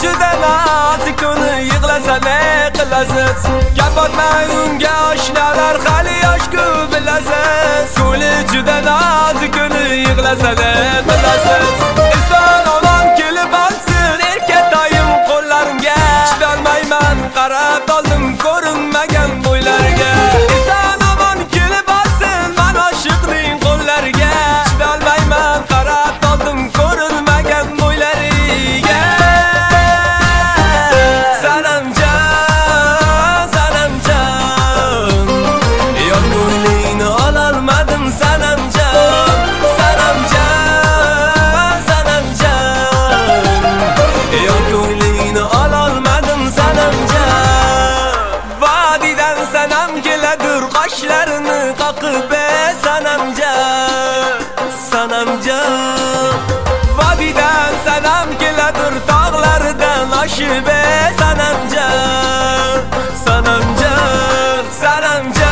juda nozik uni yig'lasa ne qilasiz? Kapotmang unga oshnalar, hali yosh-ku bilasiz. Ko'li juda nozik uni yig'lasa ne qilasiz? Eson omon kelib olsin erkatoyim qo'llarimga. Chidolmayman qarab qoldim ko'rinmagan bo'ylarga. Eson omon kelib olsin men oshiqning qo'llariga. Chidolmayman qarab qoldim ko'rinmagan bo'ylariga. Sanamjon, sanamjon, yo'q ko'nglingni ololmadim sanamjon. Sanamjon, sanamjon, yo'q ko'nglingni ololmadim sanamjon. Vodidan sanam keladur qoshlarini qoqib sanamjon. Sanamjon, vodidan sanam keladur tog'laridan oshib sanamjon. Sanamjon, sanamjon.